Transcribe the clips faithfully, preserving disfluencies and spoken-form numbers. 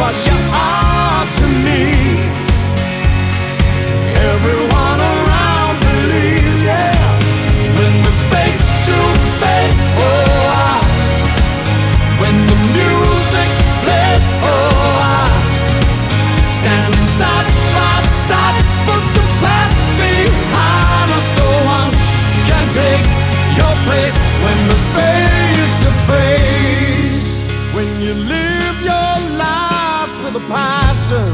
what you are to me. Everyone around believes, yeah. When we're face to face, oh, I, when the music plays, oh, I, standing side by side, put the past behind us. No one can take your place when we're face to face. When you live your life with a passion,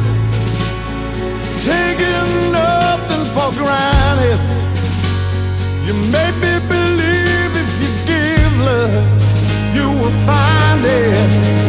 taking nothing for granted, you make me believe if you give love, you will find it.